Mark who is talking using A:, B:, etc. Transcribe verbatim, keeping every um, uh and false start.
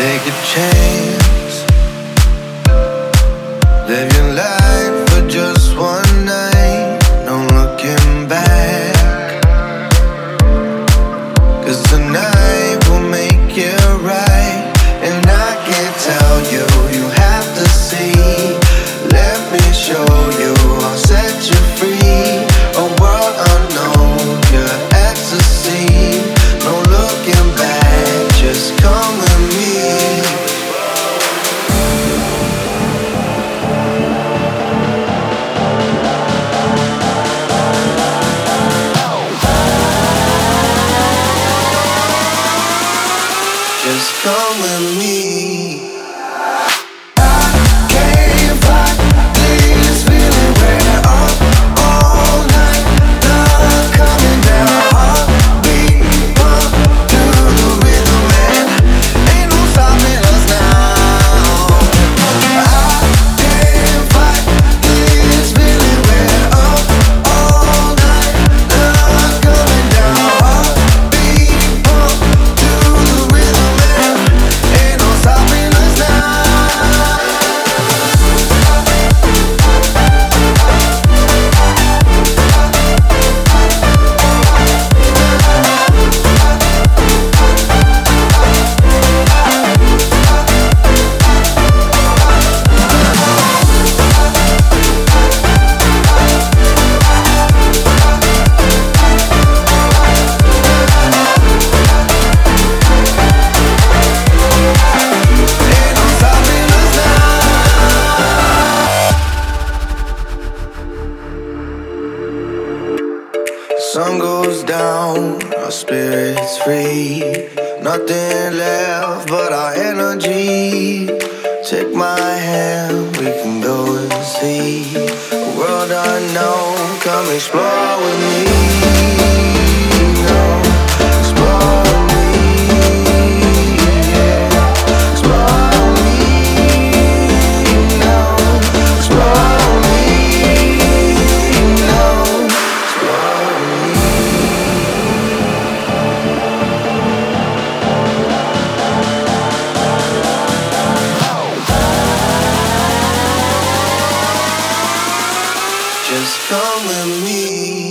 A: Take a chance, live your life for just one night, no looking back. Cause tonight will make it right. And I can't tell you, you have to see. Let me show you, I'll set you free. A world unknown, your ecstasy. No looking back, just come with me. Just come with me. I can't fight this feeling. We're up all night, love coming down. Heartbeat pump to the rhythm, and ain't no stopping us now. I can't fight this feeling. We're up all night, love coming down. Heartbeat pump to the rhythm, and ain't no stopping us now. Ain't no stopping us now. Sun goes down, our spirits free. Nothing left but our energy. Take my hand, we can go and see a world unknown. Come explore with me. No, explore with me. Yeah. Explore with me. No, explore with me. No, explore with me. Just come with me.